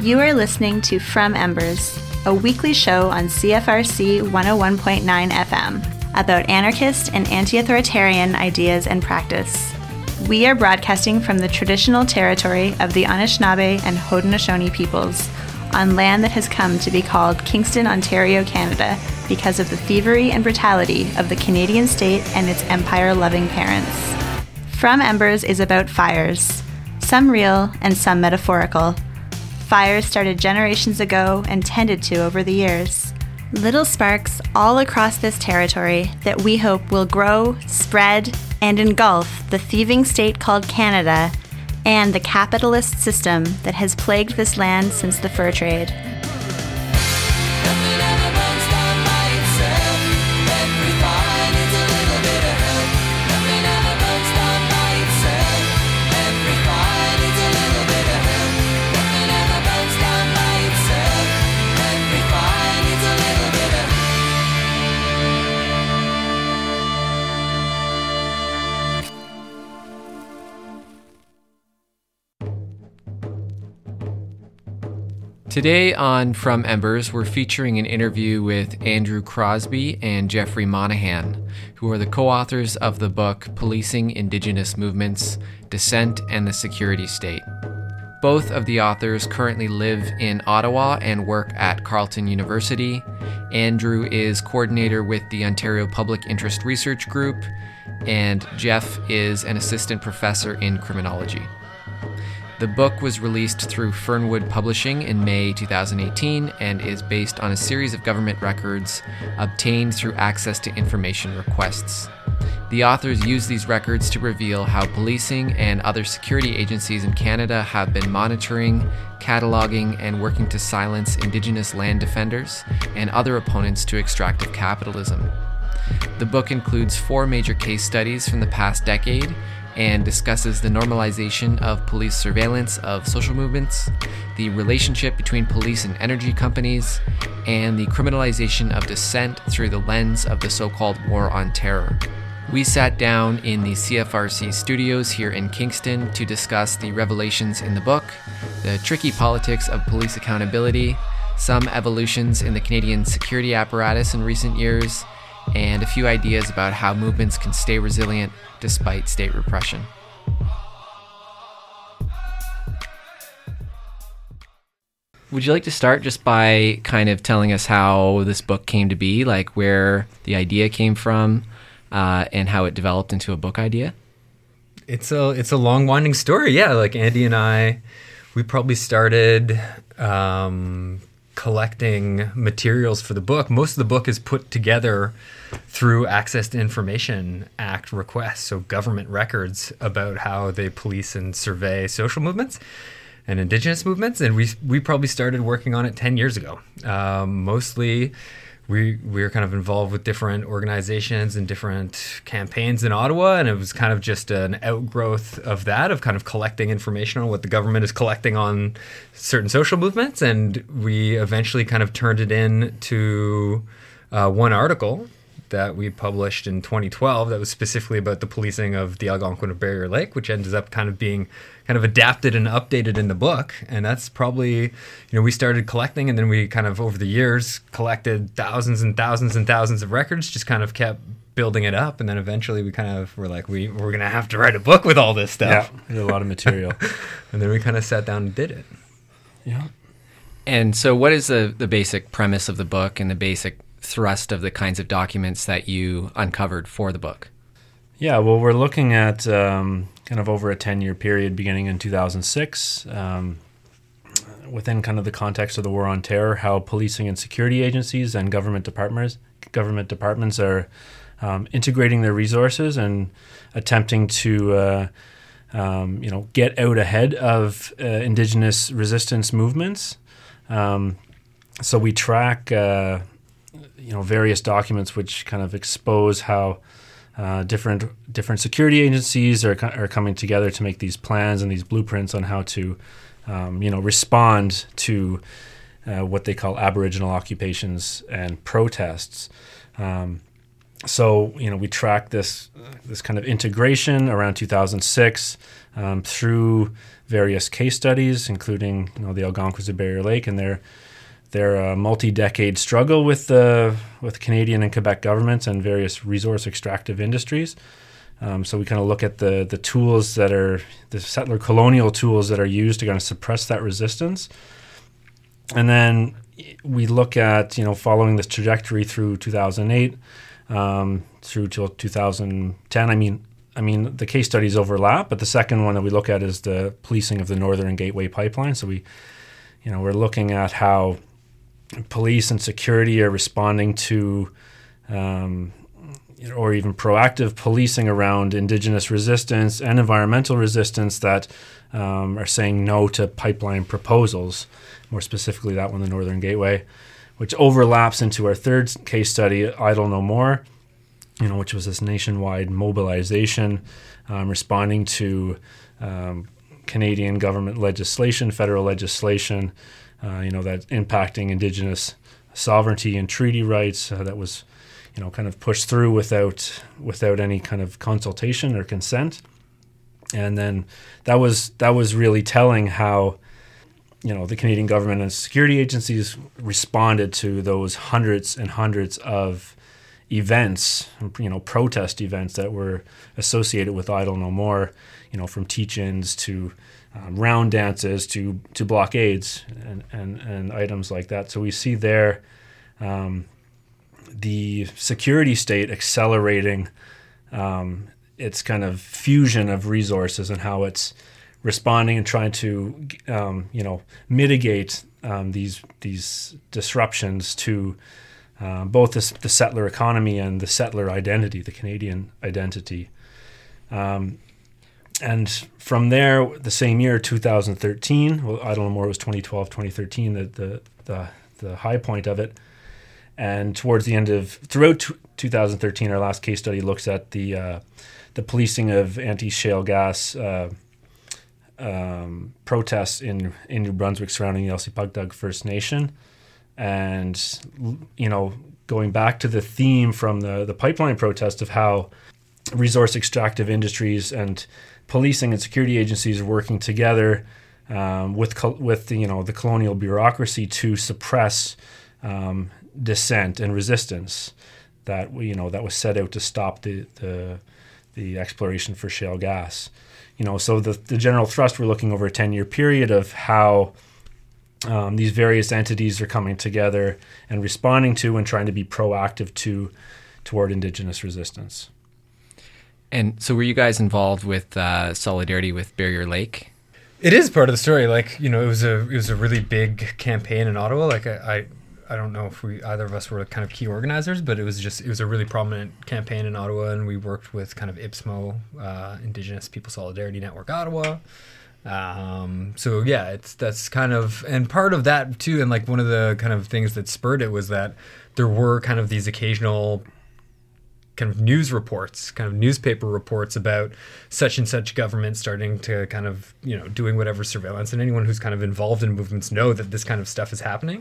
You are listening to From Embers, a weekly show on CFRC 101.9 FM about anarchist and anti-authoritarian ideas and practice. We are broadcasting from the traditional territory of the Anishinaabe and Haudenosaunee peoples on land that has come to be called Kingston, Ontario, Canada, because of the thievery and brutality of the Canadian state and its empire-loving parents. From Embers is about fires, some real and some metaphorical. Fires started generations ago and tended to over the years. Little sparks all across this territory that we hope will grow, spread, and engulf the thieving state called Canada and the capitalist system that has plagued this land since the fur trade. Today on From Embers, we're featuring an interview with Andrew Crosbie and Jeffrey Monahan, who are the co-authors of the book Policing Indigenous Movements, Dissent and the Security State. Both of the authors currently live in Ottawa and work at Carleton University. Andrew is coordinator with the Ontario Public Interest Research Group, and Jeff is an assistant professor in criminology. The book was released through Fernwood Publishing in May 2018 and is based on a series of government records obtained through access to information requests. The authors use these records to reveal how policing and other security agencies in Canada have been monitoring, cataloging, and working to silence Indigenous land defenders and other opponents to extractive capitalism. The book includes 4 major case studies from the past decade and discusses the normalization of police surveillance of social movements, the relationship between police and energy companies, and the criminalization of dissent through the lens of the so-called War on Terror. We sat down in the CFRC studios here in Kingston to discuss the revelations in the book, the tricky politics of police accountability, some evolutions in the Canadian security apparatus in recent years, and a few ideas about how movements can stay resilient despite state repression. Would you like to start just by kind of telling us how this book came to be, like where the idea came from, and how it developed into a book idea? It's a long, winding story. Yeah, like Andy and I, we probably started collecting materials for the book. Most of the book is put together through Access to Information Act requests, so government records about how they police and survey social movements and Indigenous movements. And we probably started working on it 10 years ago. Mostly we were kind of involved with different organizations and different campaigns in Ottawa, and it was kind of just an outgrowth of that, of kind of collecting information on what the government is collecting on certain social movements. And we eventually kind of turned it into one article that we published in 2012 that was specifically about the policing of the Algonquin of Barrier Lake, which ended up kind of being kind of adapted and updated in the book. And that's probably, we started collecting, and then we kind of over the years collected thousands and thousands and thousands of records, just kind of kept building it up. And then eventually we kind of were like, we're going to have to write a book with all this stuff. Yeah, there's a lot of material. And then we kind of sat down and did it. Yeah. And so what is the basic premise of the book and the basic thrust of the kinds of documents that you uncovered for the book? Yeah, well, we're looking at kind of over a 10-year period beginning in 2006, within kind of the context of the War on Terror, how policing and security agencies and government departments are integrating their resources and attempting to get out ahead of Indigenous resistance movements. So we track various documents which kind of expose how different security agencies are coming together to make these plans and these blueprints on how to respond to what they call Aboriginal occupations and protests. So, we tracked this kind of integration around 2006 through various case studies, including the Algonquins of Barrier Lake and their multi-decade struggle with the Canadian and Quebec governments and various resource extractive industries. So we kind of look at the tools that are the settler colonial tools that are used to kind of suppress that resistance. And then we look at, following this trajectory through 2008 through till 2010. I mean, the case studies overlap, but the second one that we look at is the policing of the Northern Gateway Pipeline. So we're looking at how police and security are responding to or even proactive policing around Indigenous resistance and environmental resistance that are saying no to pipeline proposals, more specifically that one, the Northern Gateway, which overlaps into our third case study, Idle No More, which was this nationwide mobilization responding to Canadian government legislation, federal legislation, that's impacting Indigenous sovereignty and treaty rights that was kind of pushed through without any kind of consultation or consent. And then that was really telling how the Canadian government and security agencies responded to those hundreds and hundreds of events, protest events that were associated with Idle No More, from teach-ins to round dances to blockades and items like that. So we see there the security state accelerating its kind of fusion of resources and how it's responding and trying to mitigate these disruptions to both the settler economy and the settler identity, the Canadian identity. And from there, the same year, 2013, well, Idle No More was 2012, 2013, the high point of it. And towards the end throughout 2013, our last case study looks at the policing of anti-shale gas protests in New Brunswick surrounding the Elsipogtog First Nation. And, going back to the theme from the pipeline protest of how resource extractive industries and policing and security agencies are working together with the colonial bureaucracy to suppress dissent and resistance that was set out to stop the exploration for shale gas. So the general thrust, we're looking over a 10-year period of how these various entities are coming together and responding to and trying to be proactive toward Indigenous resistance. And so were you guys involved with Solidarity with Barrier Lake? It is part of the story. It was a really big campaign in Ottawa. I don't know if either of us were kind of key organizers, but it was a really prominent campaign in Ottawa, and we worked with kind of IPSMO, Indigenous People Solidarity Network Ottawa. So yeah, that's kind of, and part of that too, and one of the kind of things that spurred it was that there were kind of these occasional kind of news reports, kind of newspaper reports about such and such government starting to kind of, doing whatever surveillance, and anyone who's kind of involved in movements know that this kind of stuff is happening.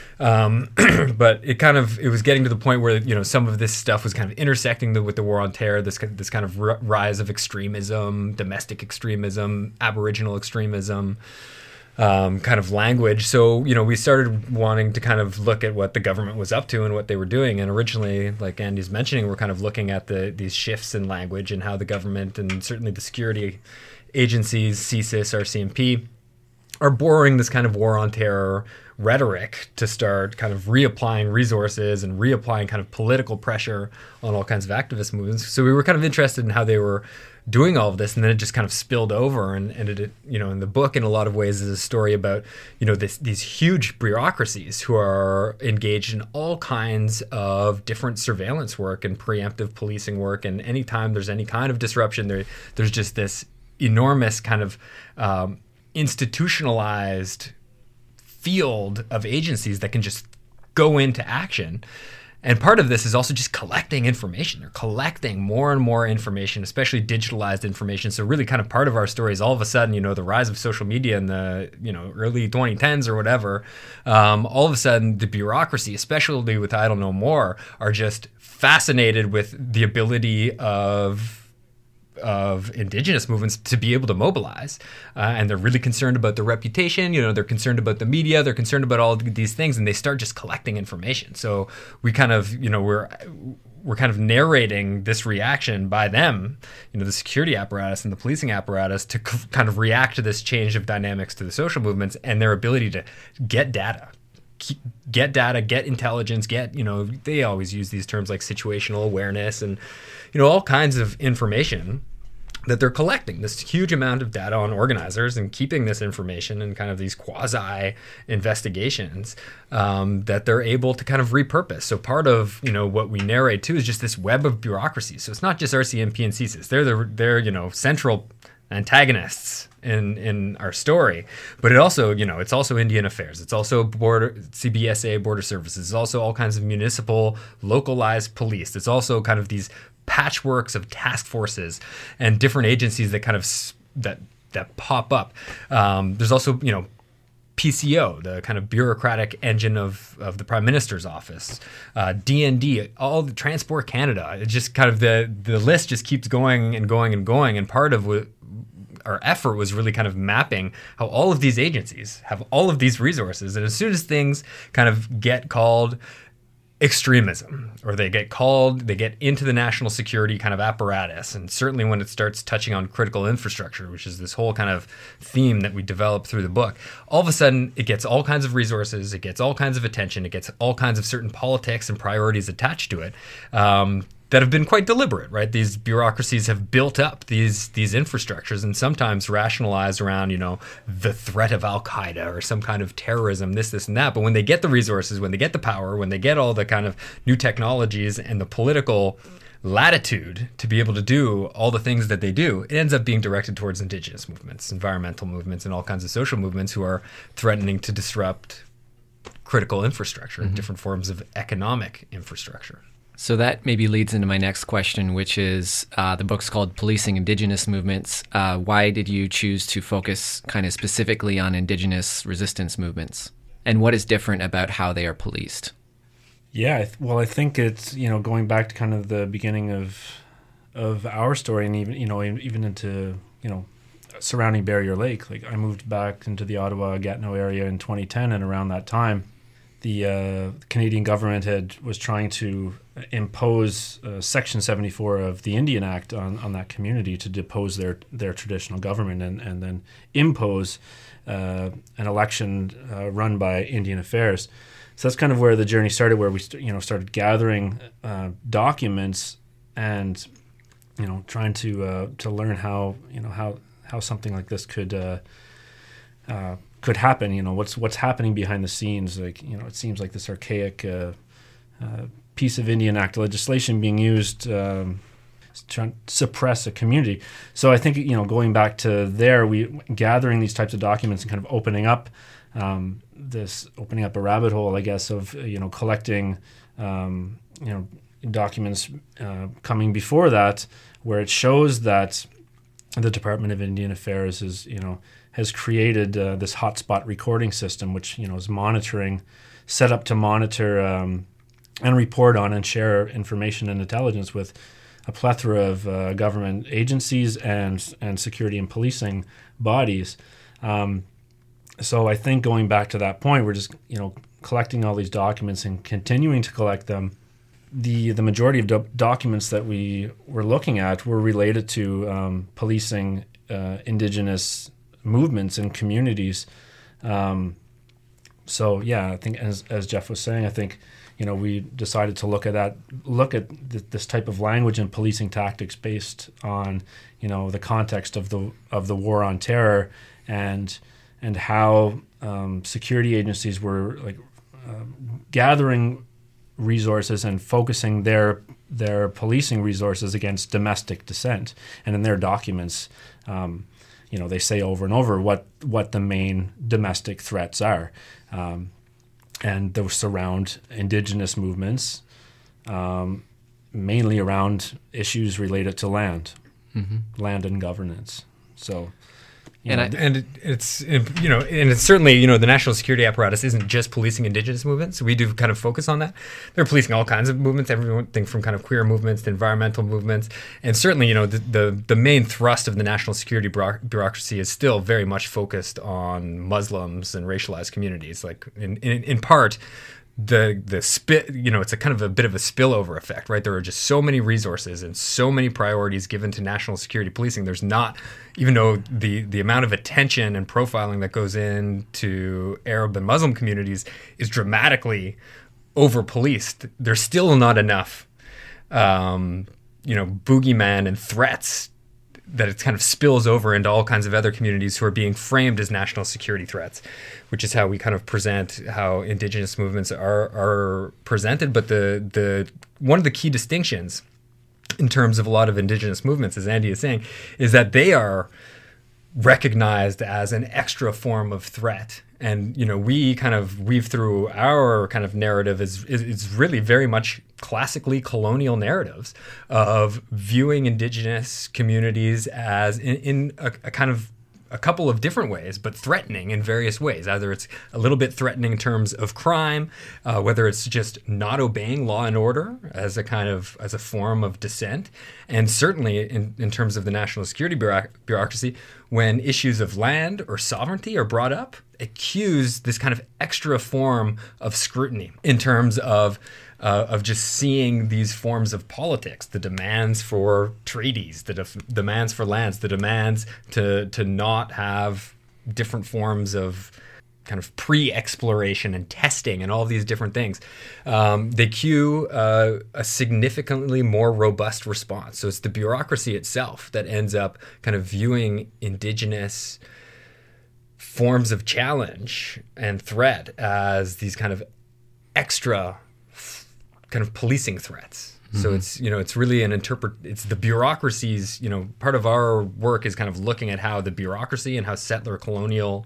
But it was getting to the point where, some of this stuff was kind of intersecting with the War on Terror, this kind of rise of extremism, domestic extremism, Aboriginal extremism, kind of language. So, we started wanting to kind of look at what the government was up to and what they were doing. And originally, like Andy's mentioning, we're kind of looking at these shifts in language and how the government and certainly the security agencies, CSIS, RCMP, are borrowing this kind of War on Terror rhetoric to start kind of reapplying resources and reapplying kind of political pressure on all kinds of activist movements. So we were kind of interested in how they were doing all of this, and then it just kind of spilled over and ended, in the book in a lot of ways is a story about, these huge bureaucracies who are engaged in all kinds of different surveillance work and preemptive policing work. And anytime there's any kind of disruption, there's just this enormous kind of institutionalized field of agencies that can just go into action. And part of this is also just collecting information. They're collecting more and more information, especially digitalized information. So really kind of part of our story is all of a sudden, the rise of social media in the, early 2010s or whatever, all of a sudden the bureaucracy, especially with Idle No More, are just fascinated with the ability of indigenous movements to be able to mobilize, and they're really concerned about their reputation. They're concerned about the media, they're concerned about all these things, and they start just collecting information. So we kind of, we're kind of narrating this reaction by them, the security apparatus and the policing apparatus, to kind of react to this change of dynamics to the social movements and their ability to get data, get intelligence, they always use these terms like situational awareness and, all kinds of information that they're collecting, this huge amount of data on organizers, and keeping this information in kind of these quasi investigations that they're able to kind of repurpose. So part of what we narrate too is just this web of bureaucracy. So it's not just RCMP and CSIS; they're central antagonists in our story, but it's also Indian Affairs, it's also CBSA, Border Services, it's also all kinds of municipal localized police. It's also kind of these patchworks of task forces and different agencies that kind of that pop up. There's also PCO, the kind of bureaucratic engine of the Prime Minister's office, DND, all the Transport Canada. It's just kind of the list just keeps going and going and going. And part of what our effort was really kind of mapping how all of these agencies have all of these resources, and as soon as things kind of get called extremism, or they get into the national security kind of apparatus, and certainly when it starts touching on critical infrastructure, which is this whole kind of theme that we develop through the book, all of a sudden it gets all kinds of resources, it gets all kinds of attention, it gets all kinds of certain politics and priorities attached to it, that have been quite deliberate, right? These bureaucracies have built up these infrastructures, and sometimes rationalized around, the threat of Al-Qaeda or some kind of terrorism, this and that. But when they get the resources, when they get the power, when they get all the kind of new technologies and the political latitude to be able to do all the things that they do, it ends up being directed towards indigenous movements, environmental movements, and all kinds of social movements who are threatening to disrupt critical infrastructure and different forms of economic infrastructure. So that maybe leads into my next question, which is the book's called Policing Indigenous Movements. Why did you choose to focus kind of specifically on Indigenous resistance movements? And what is different about how they are policed? Yeah, I think it's, going back to kind of the beginning of our story, and even into, surrounding Barrier Lake. Like, I moved back into the Ottawa-Gatineau area in 2010, and around that time, the Canadian government was trying to impose Section 74 of the Indian Act on that community to depose their traditional government and then impose an election run by Indian Affairs. So that's kind of where the journey started, where we started gathering documents and trying to learn how something like this could happen. What's happening behind the scenes. Like, it seems like this archaic piece of Indian Act legislation being used to suppress a community. So I think, going back to there, we gathering these types of documents and kind of opening up a rabbit hole, I guess, of collecting documents coming before that, where it shows that the Department of Indian Affairs has created this hotspot recording system, which is set up to monitor and report on and share information and intelligence with a plethora of government agencies and security and policing bodies. So I think going back to that point, we're just collecting all these documents and continuing to collect them. The majority of documents that we were looking at were related to policing Indigenous movements and communities. So yeah, I think as Jeff was saying, I think we decided to look at this type of language and policing tactics based on the context of the war on terror and how security agencies were gathering resources and focusing their policing resources against domestic dissent. And in their documents, they say over and over what the main domestic threats are. And those surround Indigenous movements, mainly around issues related to land and governance. So, It's certainly, the national security apparatus isn't just policing indigenous movements. We do kind of focus on that. They're policing all kinds of movements, everything from kind of queer movements to environmental movements. And certainly, the main thrust of the national security bureaucracy is still very much focused on Muslims and racialized communities. Like in part, it's a kind of a bit of a spillover effect, right? There are just so many resources and so many priorities given to national security policing. There's not, even though the amount of attention and profiling that goes into Arab and Muslim communities is dramatically over-policed, there's still not enough, boogeyman and threats that it kind of spills over into all kinds of other communities who are being framed as national security threats, which is how we kind of present how indigenous movements are presented. But the one of the key distinctions in terms of a lot of indigenous movements, as Andy is saying, is that they are recognized as an extra form of threat. And, we kind of weave through our kind of narrative is really very much classically colonial narratives of viewing indigenous communities as in a kind of a couple of different ways, but threatening in various ways. Either it's a little bit threatening in terms of crime, whether it's just not obeying law and order as a form of dissent, and certainly in terms of the national security bureaucracy, when issues of land or sovereignty are brought up, accuse this kind of extra form of scrutiny in terms of just seeing these forms of politics, the demands for treaties, the demands for lands, the demands to not have different forms of kind of pre-exploration and testing and all these different things. They cue a significantly more robust response. So it's the bureaucracy itself that ends up kind of viewing indigenous forms of challenge and threat as these kind of extra kind of policing threats. Mm-hmm. So it's really it's the bureaucracies, part of our work is kind of looking at how the bureaucracy and how settler colonial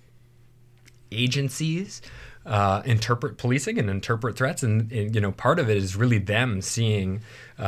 agencies interpret policing and interpret threats. And part of it is really them seeing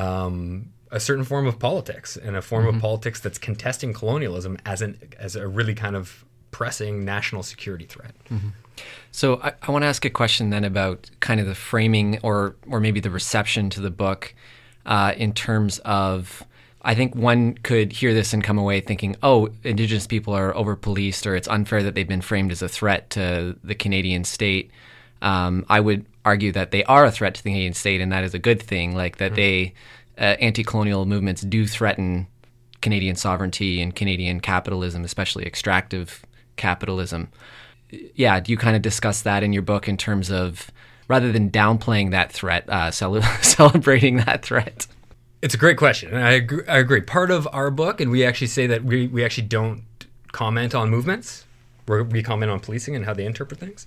a certain form of politics and a form of politics that's contesting colonialism as a really kind of pressing national security threat. Mm-hmm. So I want to ask a question then about kind of the framing or maybe the reception to the book in terms of, I think one could hear this and come away thinking, oh, Indigenous people are over-policed, or it's unfair that they've been framed as a threat to the Canadian state. I would argue that they are a threat to the Canadian state, and that is a good thing, like that they anti-colonial movements do threaten Canadian sovereignty and Canadian capitalism, especially extractive capitalism. Yeah, do you kind of discuss that in your book in terms of, rather than downplaying that threat, celebrating that threat? It's a great question, and I agree. Part of our book, and we actually say that we actually don't comment on movements. We comment on policing and how they interpret things.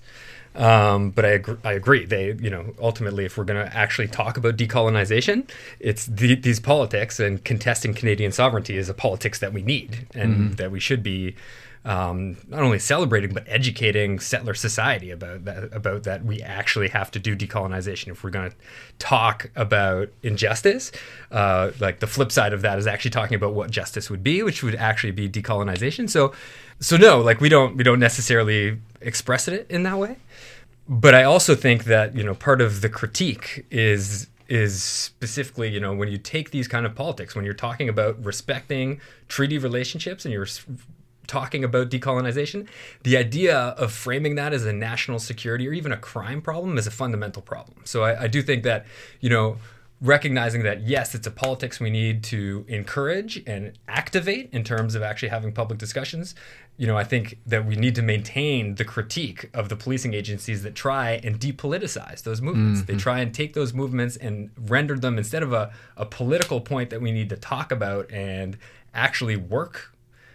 But I agree. They, ultimately, if we're going to actually talk about decolonization, it's these politics, and contesting Canadian sovereignty is a politics that we need and that we should be not only celebrating but educating settler society about that we actually have to do decolonization if we're going to talk about injustice. Like the flip side of that is actually talking about what justice would be, which would actually be decolonization. So no, like we don't necessarily express it in that way. But I also think that part of the critique is specifically when you take these kind of politics, when you're talking about respecting treaty relationships and you're talking about decolonization, the idea of framing that as a national security or even a crime problem is a fundamental problem. So I do think that, recognizing that, yes, it's a politics we need to encourage and activate in terms of actually having public discussions. I think that we need to maintain the critique of the policing agencies that try and depoliticize those movements. Mm-hmm. They try and take those movements and render them, instead of a political point that we need to talk about and actually work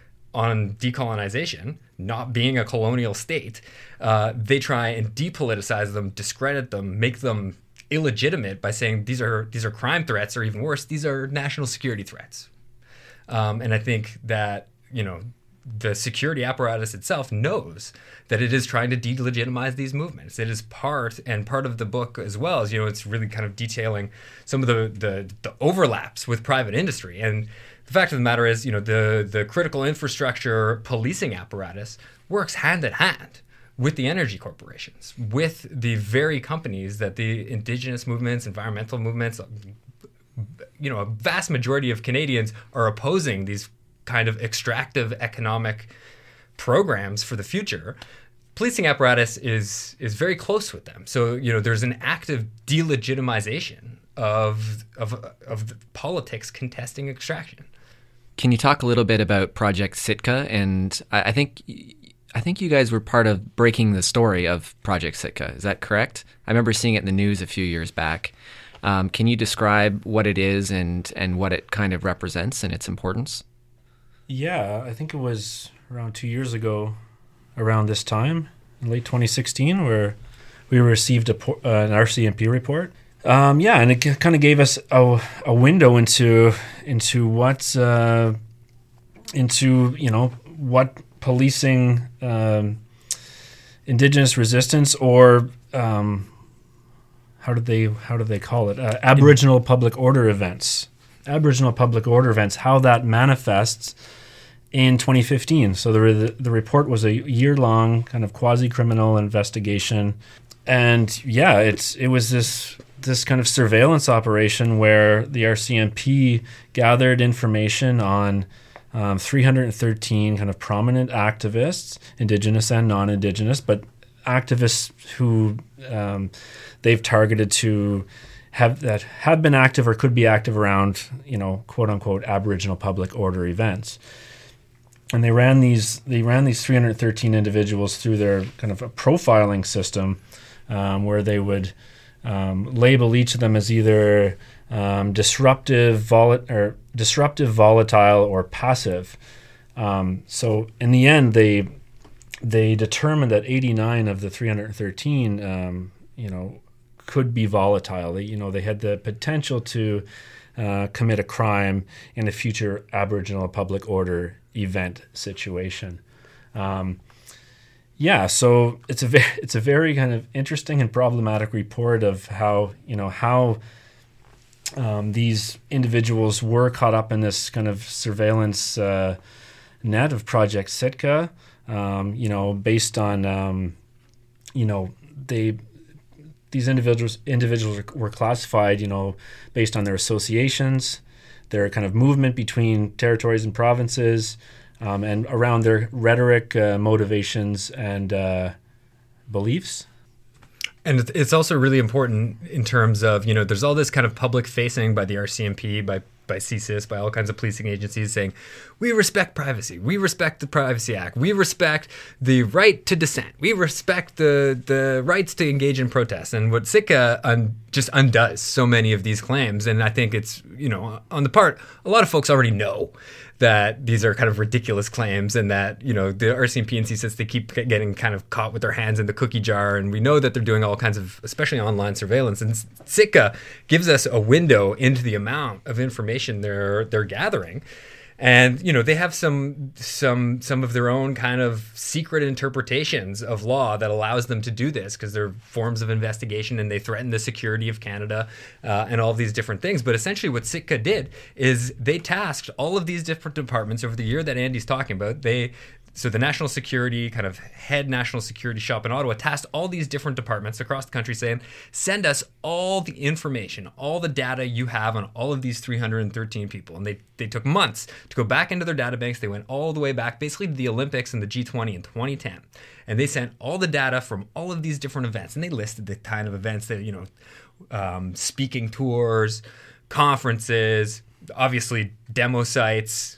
on decolonization, not being a colonial state, they try and depoliticize them, discredit them, make them illegitimate by saying these are crime threats, or even worse, these are national security threats. And I think that the security apparatus itself knows that it is trying to delegitimize these movements. It is part of the book as well as it's really kind of detailing some of the overlaps with private industry. And the fact of the matter is, the critical infrastructure policing apparatus works hand in hand with the energy corporations, with the very companies that the indigenous movements, environmental movements, a vast majority of Canadians are opposing these kind of extractive economic programs for the future. Policing apparatus is very close with them. So, there's an active delegitimization of the politics contesting extraction. Can you talk a little bit about Project Sitka? And I think you guys were part of breaking the story of Project Sitka. Is that correct? I remember seeing it in the news a few years back. Can you describe what it is and what it kind of represents and its importance? Yeah, I think it was around 2 years ago, around this time, in late 2016, where we received an RCMP report. And it kind of gave us a window into what policing Indigenous resistance, or how do they call it? Aboriginal public order events. Aboriginal public order events, how that manifests in 2015. So the report was a year-long kind of quasi-criminal investigation. And yeah, it was this kind of surveillance operation where the RCMP gathered information on 313 kind of prominent activists, Indigenous and non-Indigenous, but activists who they've targeted to have been active or could be active around, quote unquote, Aboriginal public order events. And they ran these 313 individuals through their kind of a profiling system, where they would label each of them as either disruptive, volatile, or passive. So in the end, they determined that 89 of the 313, could be volatile. They had the potential to commit a crime in a future Aboriginal public order event situation. So it's a very kind of interesting and problematic report of how these individuals were caught up in this kind of surveillance net of Project Sitka. Based on these individuals were classified, based on their associations, their kind of movement between territories and provinces, and around their rhetoric, motivations, and beliefs. And it's also really important in terms of, there's all this kind of public facing by the RCMP, by CSIS, by all kinds of policing agencies saying, we respect privacy, we respect the Privacy Act, we respect the right to dissent, we respect the rights to engage in protests. And what Sitka just undoes so many of these claims. And I think it's, on the part, a lot of folks already know that these are kind of ridiculous claims, and that, the RCMP and CSIS, they keep getting kind of caught with their hands in the cookie jar. And we know that they're doing all kinds of, especially online surveillance. And Sitka gives us a window into the amount of information they're gathering. And, they have some of their own kind of secret interpretations of law that allows them to do this, because they're forms of investigation and they threaten the security of Canada and all these different things. But essentially what Sitka did is they tasked all of these different departments over the year that Andy's talking about. So the national security, kind of head national security shop in Ottawa, tasked all these different departments across the country saying, send us all the information, all the data you have on all of these 313 people. And they took months to go back into their databanks. They went all the way back, basically to the Olympics and the G20 in 2010. And they sent all the data from all of these different events. And they listed the kind of events that, speaking tours, conferences, obviously demo sites,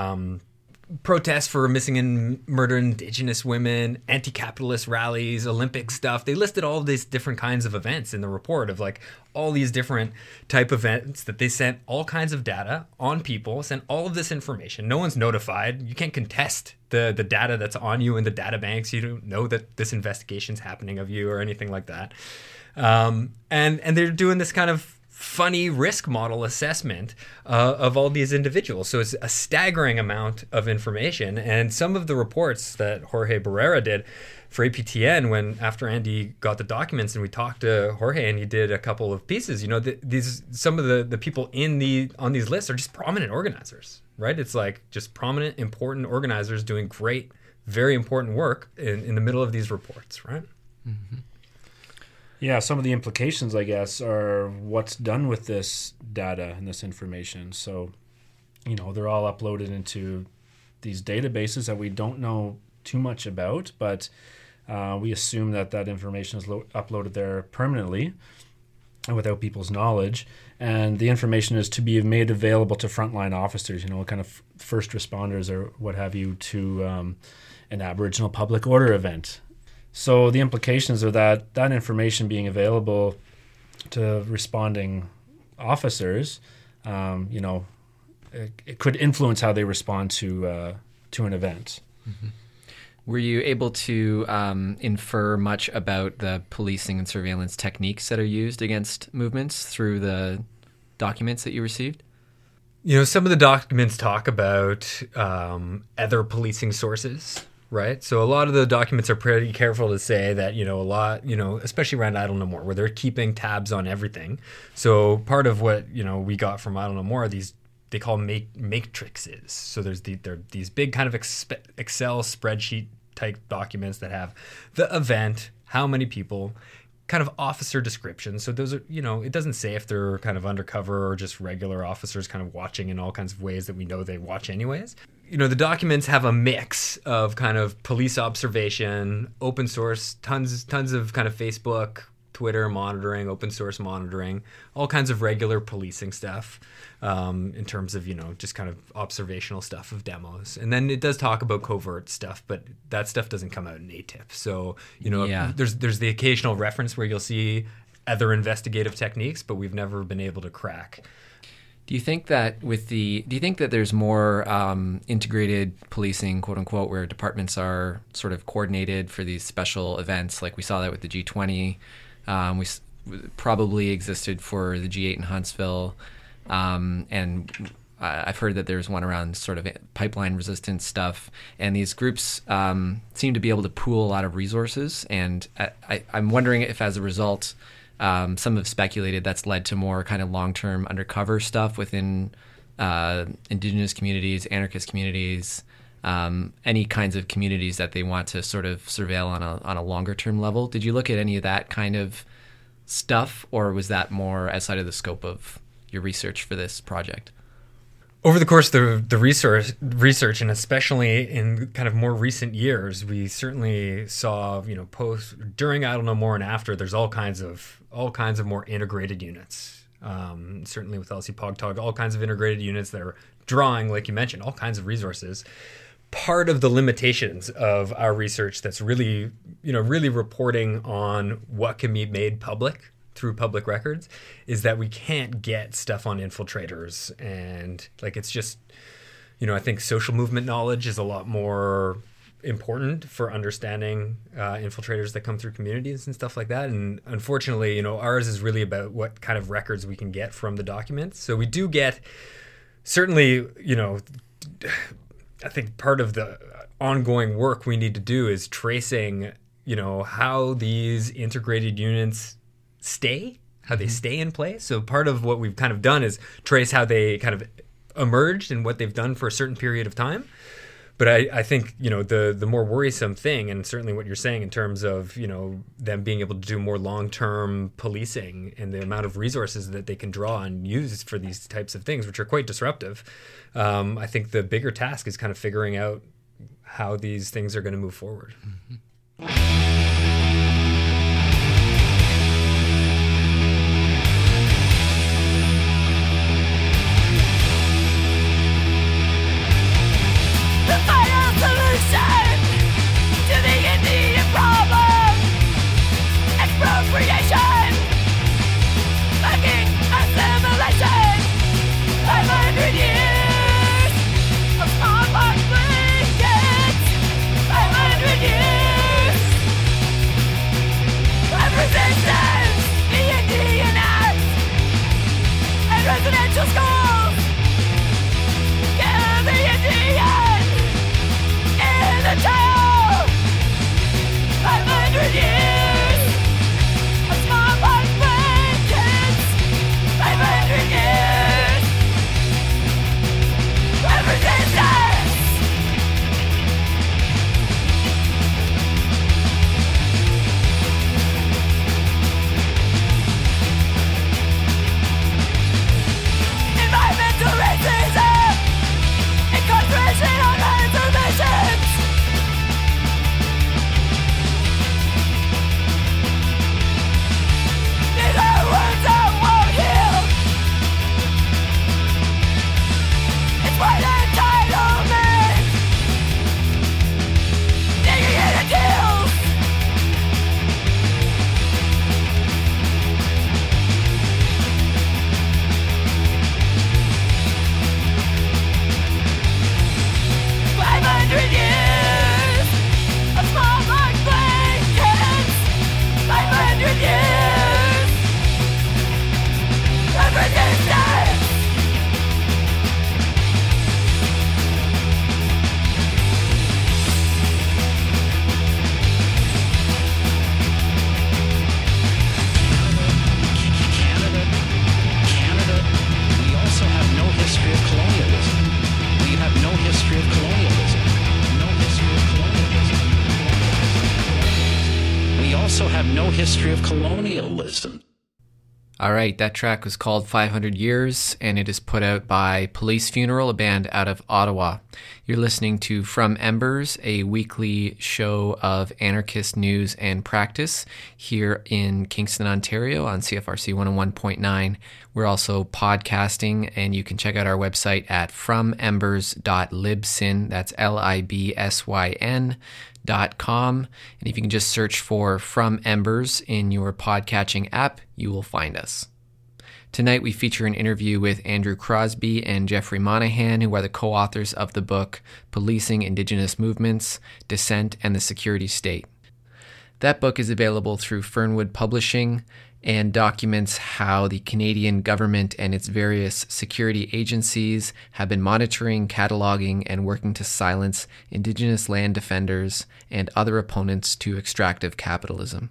protests for missing and murdered Indigenous women, anti-capitalist rallies, Olympic stuff. They listed all of these different kinds of events in the report of all these different type events that they sent all kinds of data on people, sent all of this information. No one's notified. You can't contest the data that's on you in the data banks. You don't know that this investigation's happening of you or anything like that. And they're doing this kind of funny risk model assessment of all these individuals. So it's a staggering amount of information. And some of the reports that Jorge Barrera did for APTN, after Andy got the documents and we talked to Jorge and he did a couple of pieces, some of the people on these lists are just prominent organizers. right? It's like just prominent, important organizers doing great, very important work in the middle of these reports, right? Mm-hmm. Yeah, some of the implications, I guess, are what's done with this data and this information. So, they're all uploaded into these databases that we don't know too much about, but we assume that information is uploaded there permanently without people's knowledge. And the information is to be made available to frontline officers, kind of first responders or what have you, to an Aboriginal public order event. So the implications are that information being available to responding officers, it could influence how they respond to an event. Mm-hmm. Were you able to infer much about the policing and surveillance techniques that are used against movements through the documents that you received? Some of the documents talk about other policing sources, right? So a lot of the documents are pretty careful to say that, a lot, especially around Idle No More, where they're keeping tabs on everything. So part of what, we got from Idle No More are these, they call matrices. So there are these big kind of Excel spreadsheet type documents that have the event, how many people, kind of officer descriptions. So those are, it doesn't say if they're kind of undercover or just regular officers kind of watching in all kinds of ways that we know they watch anyways. The documents have a mix of kind of police observation, open source, tons of kind of Facebook, Twitter monitoring, open source monitoring, all kinds of regular policing stuff in terms of, just kind of observational stuff of demos. And then it does talk about covert stuff, but that stuff doesn't come out in ATIP. So, there's the occasional reference where you'll see other investigative techniques, but we've never been able to crack. Do you think that there's more integrated policing, quote unquote, where departments are sort of coordinated for these special events? Like we saw that with the G20. We probably existed for the G8 in Huntsville. And I've heard that there's one around sort of pipeline resistance stuff. And these groups seem to be able to pool a lot of resources. And I'm wondering if as a result, some have speculated that's led to more kind of long-term undercover stuff within Indigenous communities, anarchist communities, any kinds of communities that they want to sort of surveil on a longer-term level. Did you look at any of that kind of stuff, or was that more outside of the scope of your research for this project? Over the course of the research, and especially in kind of more recent years, we certainly saw, during Idle No More and after, there's all kinds of more integrated units. Certainly with LC PogTog, all kinds of integrated units that are drawing, like you mentioned, all kinds of resources. Part of the limitations of our research that's really reporting on what can be made public through public records is that we can't get stuff on infiltrators. And it's just, I think social movement knowledge is a lot more important for understanding infiltrators that come through communities and stuff like that. And unfortunately, ours is really about what kind of records we can get from the documents. So we do get, certainly, I think part of the ongoing work we need to do is tracing, how these integrated units how they stay in place. So part of what we've kind of done is trace how they kind of emerged and what they've done for a certain period of time. But I think, the more worrisome thing, and certainly what you're saying in terms of, them being able to do more long-term policing and the amount of resources that they can draw and use for these types of things, which are quite disruptive. I think the bigger task is kind of figuring out how these things are going to move forward. Mm-hmm. Years of smallpox blankets, 500 years. have no history of colonialism. All right, that track was called 500 Years, and it is put out by Police Funeral, a band out of Ottawa. You're listening to From Embers, a weekly show of anarchist news and practice here in Kingston, Ontario on CFRC 101.9. We're also podcasting, and you can check out our website at fromembers.libsyn. That's LIBSYN.com. And if you can just search for From Embers in your podcatching app, you will find us. Tonight we feature an interview with Andrew Crosbie and Jeffrey Monahan, who are the co-authors of the book Policing Indigenous Movements, Dissent and the Security State. That book is available through Fernwood Publishing and documents how the Canadian government and its various security agencies have been monitoring, cataloging, and working to silence Indigenous land defenders and other opponents to extractive capitalism.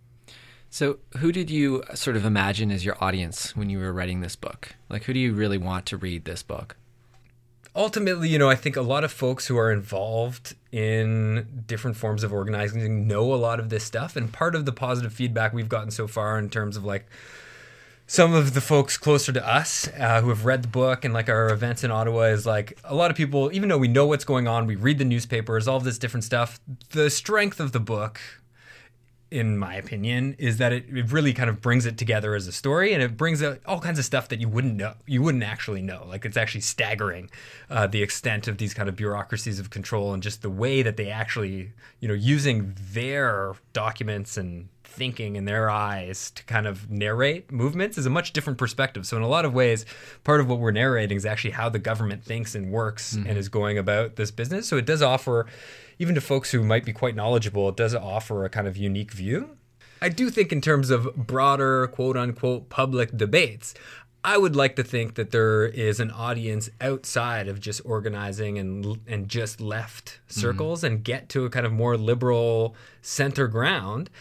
So who did you sort of imagine as your audience when you were writing this book? Like, who do you really want to read this book? Ultimately, I think a lot of folks who are involved in different forms of organizing know a lot of this stuff. And part of the positive feedback we've gotten so far in terms of like some of the folks closer to us who have read the book and like our events in Ottawa is like a lot of people, even though we know what's going on, we read the newspapers, all of this different stuff, the strength of the book, in my opinion, is that it really kind of brings it together as a story, and it brings out all kinds of stuff that you wouldn't actually know. Like, it's actually staggering, the extent of these kind of bureaucracies of control and just the way that they actually, using their documents and thinking in their eyes to kind of narrate movements is a much different perspective. So in a lot of ways, part of what we're narrating is actually how the government thinks and works and is going about this business. So it does offer, even to folks who might be quite knowledgeable, it does offer a kind of unique view. I do think in terms of broader, quote unquote, public debates, I would like to think that there is an audience outside of just organizing and just left circles and get to a kind of more liberal center ground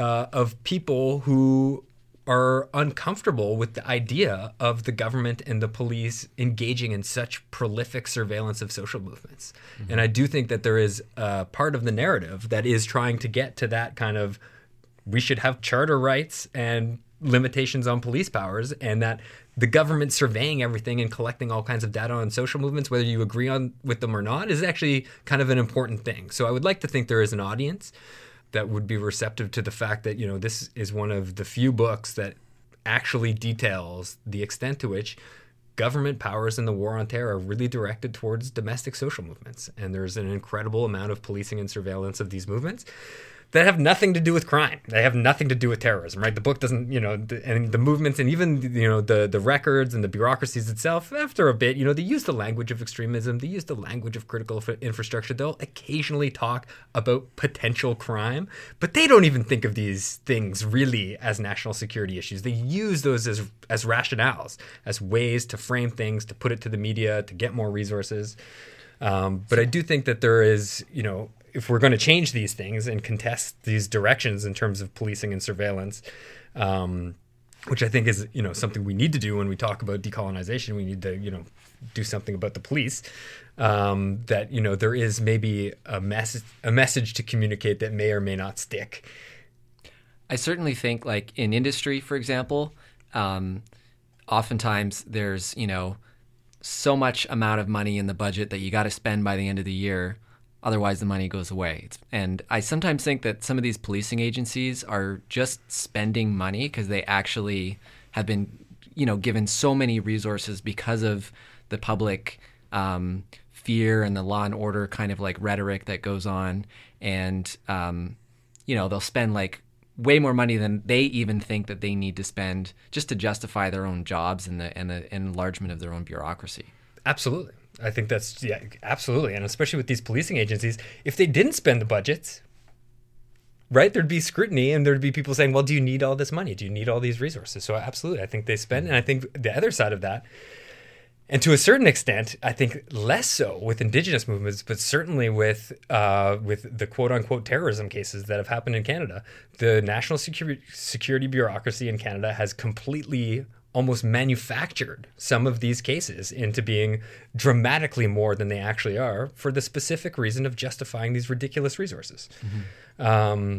of people who are uncomfortable with the idea of the government and the police engaging in such prolific surveillance of social movements. And I do think that there is a part of the narrative that is trying to get to that kind of, we should have charter rights and limitations on police powers, and that the government surveying everything and collecting all kinds of data on social movements, whether you agree with them or not, is actually kind of an important thing. So I would like to think there is an audience that would be receptive to the fact that, this is one of the few books that actually details the extent to which government powers in the War on Terror are really directed towards domestic social movements. And there's an incredible amount of policing and surveillance of these movements that have nothing to do with crime. They have nothing to do with terrorism, right? The book doesn't, and the movements and even, the records and the bureaucracies itself, after a bit, they use the language of extremism. They use the language of critical infrastructure. They'll occasionally talk about potential crime, but they don't even think of these things really as national security issues. They use those as rationales, as ways to frame things, to put it to the media, to get more resources. But I do think that there is, if we're going to change these things and contest these directions in terms of policing and surveillance, which I think is, something we need to do when we talk about decolonization, we need to, do something about the police, that, there is maybe a message to communicate that may or may not stick. I certainly think, like in industry, for example, oftentimes there's, so much amount of money in the budget that you got to spend by the end of the year. Otherwise, the money goes away. And I sometimes think that some of these policing agencies are just spending money because they actually have been, given so many resources because of the public fear and the law and order kind of like rhetoric that goes on. And, they'll spend like way more money than they even think that they need to spend just to justify their own jobs and the enlargement of their own bureaucracy. Absolutely. I think that's, absolutely. And especially with these policing agencies, if they didn't spend the budgets, right, there'd be scrutiny and there'd be people saying, well, do you need all this money? Do you need all these resources? So absolutely, I think they spend. And I think the other side of that, and to a certain extent, I think less so with Indigenous movements, but certainly with the quote-unquote terrorism cases that have happened in Canada, the national security bureaucracy in Canada has completely almost manufactured some of these cases into being dramatically more than they actually are for the specific reason of justifying these ridiculous resources.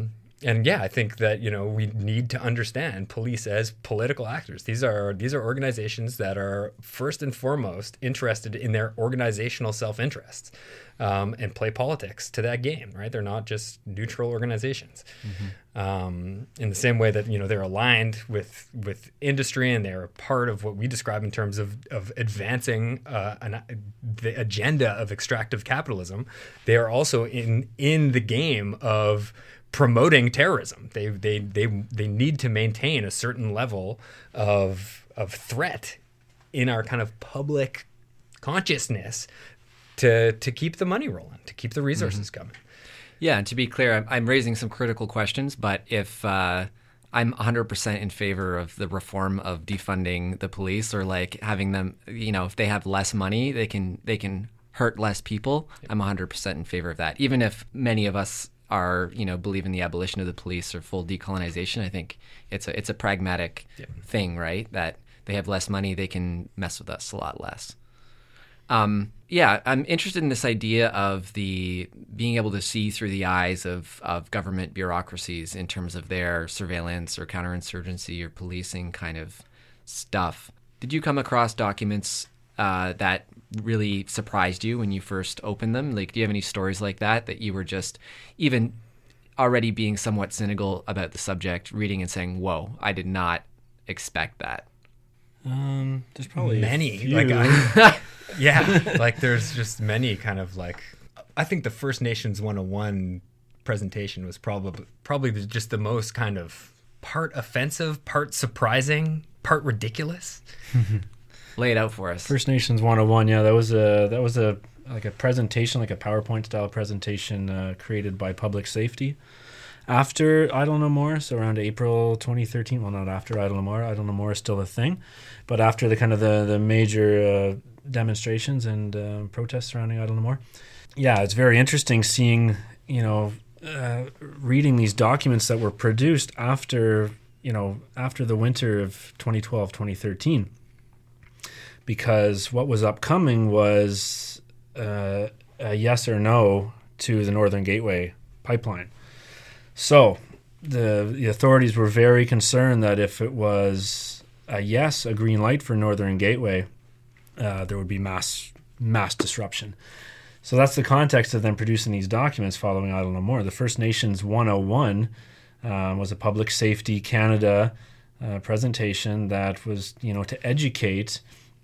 And yeah, I think that, we need to understand police as political actors. These are organizations that are first and foremost interested in their organizational self-interests, and play politics to that game, right? They're not just neutral organizations. In the same way that, they're aligned with industry and they're a part of what we describe in terms of advancing the agenda of extractive capitalism. They are also in the game of promoting terrorism. They need to maintain a certain level of threat in our kind of public consciousness to keep the money rolling, to keep the resources coming. Yeah, and to be clear, I'm raising some critical questions, but if I'm 100% in favor of the reform of defunding the police, or like having them, if they have less money, they can hurt less people. I'm 100% in favor of that. Even if many of us believe in the abolition of the police or full decolonization, I think it's a pragmatic thing, right? That they have less money, they can mess with us a lot less. I'm interested in this idea of the being able to see through the eyes of government bureaucracies in terms of their surveillance or counterinsurgency or policing kind of stuff. Did you come across documents that really surprised you when you first opened them? Like, do you have any stories like that you were just even already being somewhat cynical about the subject, reading and saying, whoa, I did not expect that? There's probably many. There's just many kind of like, I think the First Nations 101 presentation was probably just the most kind of part offensive, part surprising, part ridiculous. Lay it out for us. First Nations 101. Yeah, that was a like a presentation, like a PowerPoint style presentation created by Public Safety after Idle No More, so around April 2013. Well, not after Idle No More. Idle No More is still a thing, but after the kind of the major demonstrations and protests surrounding Idle No More. Yeah, it's very interesting seeing, reading these documents that were produced after the winter of 2012-2013. Because what was upcoming was a yes or no to the Northern Gateway pipeline. So the authorities were very concerned that if it was a yes, a green light for Northern Gateway, there would be mass disruption. So that's the context of them producing these documents following Idle No More. The First Nations 101 was a Public Safety Canada presentation that was, to educate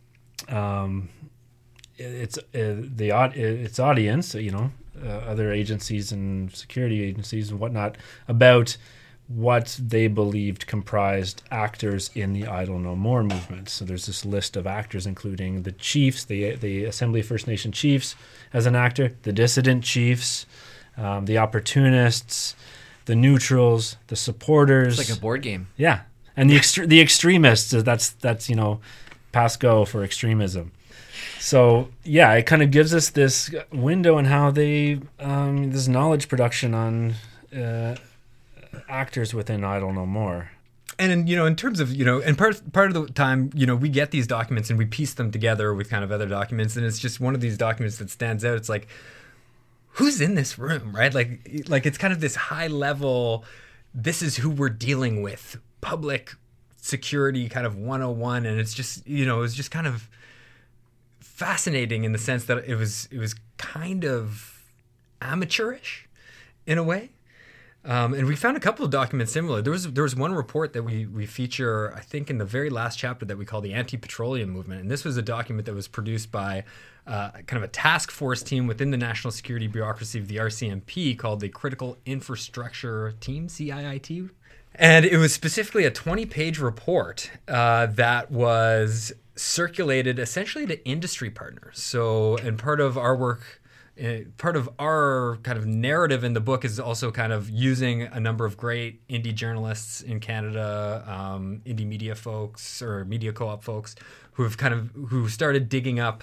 its audience, other agencies and security agencies and whatnot, about what they believed comprised actors in the Idle No More movement. So there's this list of actors, including the chiefs, the Assembly of First Nation chiefs as an actor, the dissident chiefs, the opportunists, the neutrals, the supporters. It's like a board game. Yeah, and the extremists. That's pass go for extremism. So yeah, it kind of gives us this window on how they this knowledge production on actors within Idle No More. And in terms of and part of the time we get these documents and we piece them together with kind of other documents, and it's just one of these documents that stands out. It's like, who's in this room, right? Like it's kind of this high level. This is who we're dealing with. Public security kind of 101, and it's just it was just kind of fascinating in the sense that it was kind of amateurish in a way, and we found a couple of documents similar. There was one report that we feature, I think, in the very last chapter, that we call the Anti-Petroleum Movement, and this was a document that was produced by kind of a task force team within the national security bureaucracy of the RCMP called the Critical Infrastructure Team, CIIT. And it was specifically a 20-page report that was circulated essentially to industry partners. So, and part of our work, part of our kind of narrative in the book is also kind of using a number of great indie journalists in Canada, indie media folks or media co-op folks who started digging up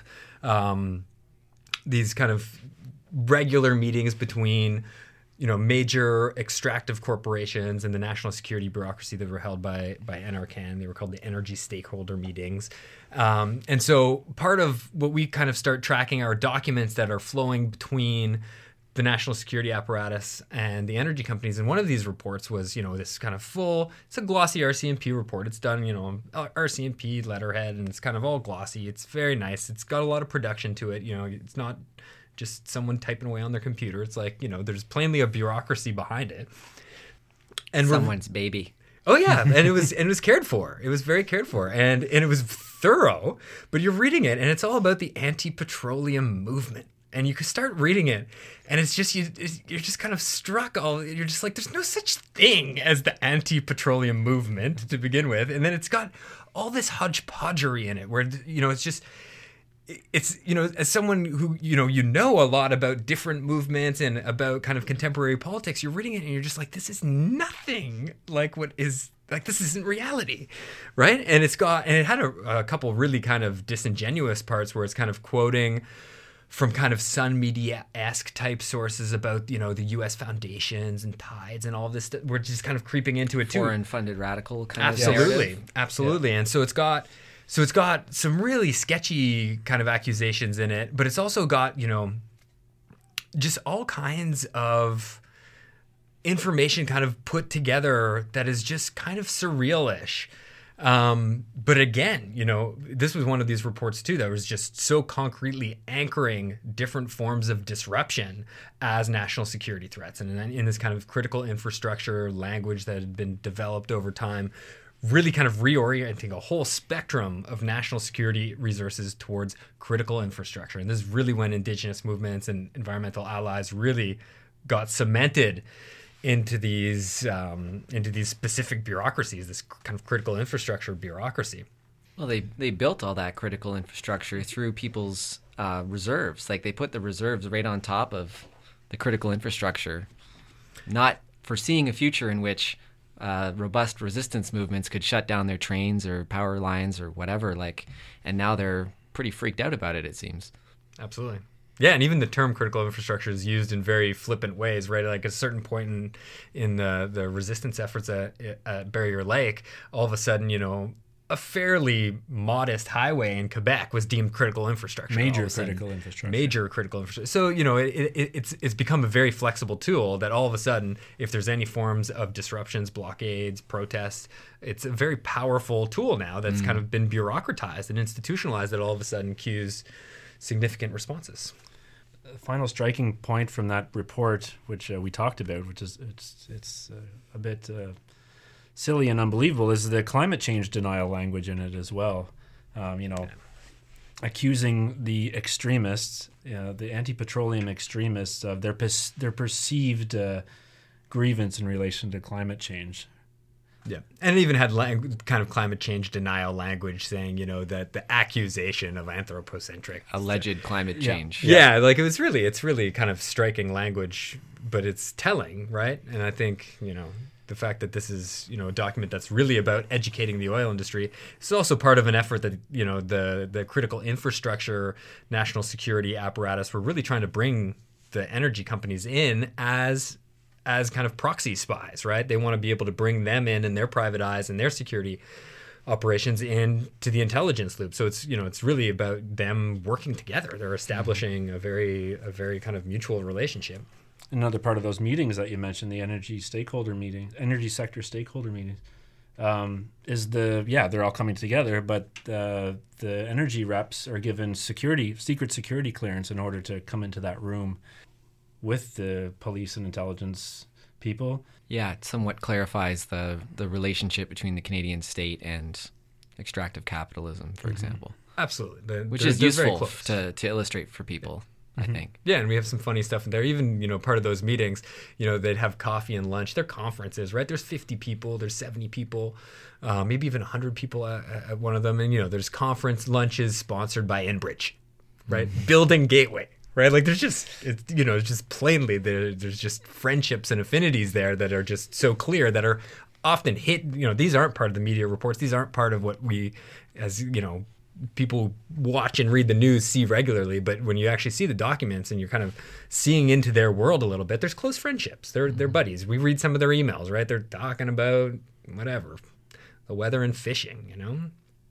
these kind of regular meetings between major extractive corporations and the national security bureaucracy that were held by NRCan. They were called the Energy Stakeholder Meetings. And so part of what we kind of start tracking are documents that are flowing between the national security apparatus and the energy companies. And one of these reports was, this kind of it's a glossy RCMP report. It's done, RCMP letterhead, and it's kind of all glossy. It's very nice. It's got a lot of production to it. It's not just someone typing away on their computer. It's like, there's plainly a bureaucracy behind it. And Someone's baby. Oh yeah, and it was cared for. It was very cared for, and it was thorough. But you're reading it, and it's all about the anti-petroleum movement. And you can start reading it, and it's just you're just kind of struck. You're just like, there's no such thing as the anti-petroleum movement to begin with, and then it's got all this hodgepodgery in it, where it's just. It's, as someone who, a lot about different movements and about kind of contemporary politics, you're reading it and you're just like, this is nothing like this isn't reality, right? And it had a couple really kind of disingenuous parts where it's kind of quoting from kind of Sun Media-esque type sources about, the U.S. foundations and tides and all this. We're just kind of creeping into it too. Foreign-funded radical kind of Absolutely. narrative. Absolutely. Yeah. And so it's got some really sketchy kind of accusations in it, but it's also got, just all kinds of information kind of put together that is just kind of surreal-ish. But again, this was one of these reports too that was just so concretely anchoring different forms of disruption as national security threats. And in this kind of critical infrastructure language that had been developed over time, really kind of reorienting a whole spectrum of national security resources towards critical infrastructure. And this is really when indigenous movements and environmental allies really got cemented into these specific bureaucracies, this kind of critical infrastructure bureaucracy. Well, they built all that critical infrastructure through people's reserves. Like, they put the reserves right on top of the critical infrastructure, not foreseeing a future in which robust resistance movements could shut down their trains or power lines or whatever, and now they're pretty freaked out about it seems. Absolutely. Yeah, and even the term critical infrastructure is used in very flippant ways, right? Like, at a certain point in the resistance efforts at Barrier Lake, all of a sudden, a fairly modest highway in Quebec was deemed critical infrastructure. Major critical infrastructure. So, it's become a very flexible tool that all of a sudden, if there's any forms of disruptions, blockades, protests, it's a very powerful tool now that's kind of been bureaucratized and institutionalized that all of a sudden cues significant responses. The final striking point from that report, which we talked about, which is it's a bit silly and unbelievable, is the climate change denial language in it as well. Accusing the extremists, the anti-petroleum extremists, of their perceived grievance in relation to climate change. Yeah, and it even had kind of climate change denial language saying, that the accusation of anthropocentric alleged climate change. Yeah, like it's really kind of striking language, but it's telling, right? And I think, the fact that this is, a document that's really about educating the oil industry, it's also part of an effort that, the critical infrastructure, national security apparatus, we're really trying to bring the energy companies in as kind of proxy spies, right? They want to be able to bring them in and their private eyes and their security operations into the intelligence loop. So it's really about them working together. They're establishing a very kind of mutual relationship. Another part of those meetings that you mentioned, the energy sector stakeholder meetings, is they're all coming together, but the energy reps are given secret security clearance in order to come into that room with the police and intelligence people. Yeah, it somewhat clarifies the relationship between the Canadian state and extractive capitalism, for example. Absolutely. Which is useful to illustrate for people, I think. Yeah, and we have some funny stuff in there. Even, part of those meetings, they'd have coffee and lunch. They're conferences, right? There's 50 people, there's 70 people, maybe even 100 people at one of them. And, there's conference lunches sponsored by Enbridge, right? Building Gateway. Right, like there's just it's just plainly there's just friendships and affinities there that are just so clear, that are often hit. These aren't part of the media reports. These aren't part of what we, as people watch and read the news, see regularly. But when you actually see the documents and you're kind of seeing into their world a little bit, there's close friendships. They're buddies. We read some of their emails. Right, they're talking about whatever, the weather and fishing.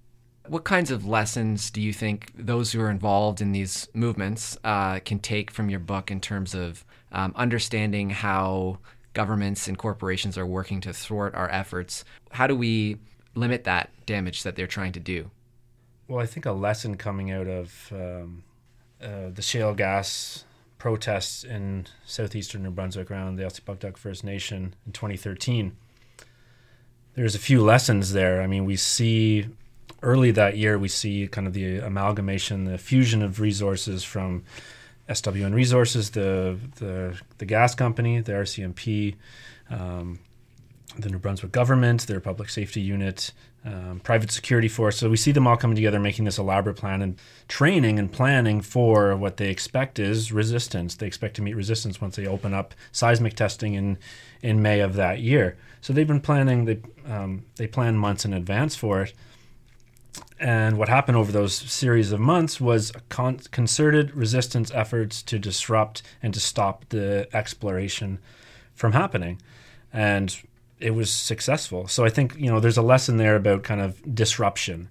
What kinds of lessons do you think those who are involved in these movements can take from your book in terms of understanding how governments and corporations are working to thwart our efforts? How do we limit that damage that they're trying to do? Well, I think a lesson coming out of the shale gas protests in southeastern New Brunswick around the Elsipogtog First Nation in 2013, there's a few lessons there. I mean, we see early that year, we see kind of the amalgamation, the fusion of resources from SWN Resources, the gas company, the RCMP, the New Brunswick government, their public safety unit, private security force. So we see them all coming together, making this elaborate plan and training and planning for what they expect is resistance. They expect to meet resistance once they open up seismic testing in May of that year. So they've been planning, they plan months in advance for it. And what happened over those series of months was concerted resistance efforts to disrupt and to stop the exploration from happening. And it was successful. So I think, there's a lesson there about kind of disruption.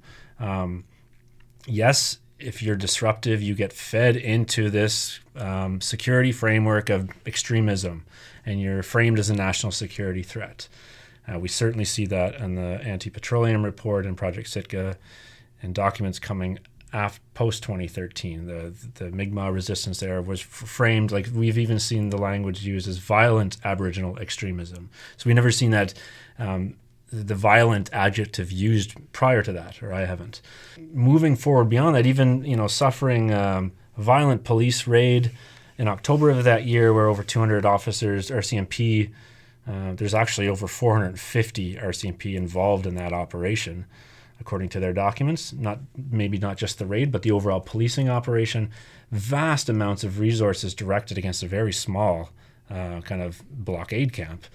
Yes, if you're disruptive, you get fed into this security framework of extremism, and you're framed as a national security threat. We certainly see that in the Anti-Petroleum Report and Project Sitka and documents coming post-2013. The Mi'kmaq resistance there was framed, like we've even seen the language used as violent Aboriginal extremism. So we've never seen that, the violent adjective used prior to that, or I haven't. Moving forward beyond that, even, suffering a violent police raid in October of that year where over 200 officers, RCMP, there's actually over 450 RCMP involved in that operation, according to their documents. Maybe not just the raid, but the overall policing operation. Vast amounts of resources directed against a very small kind of blockade camp.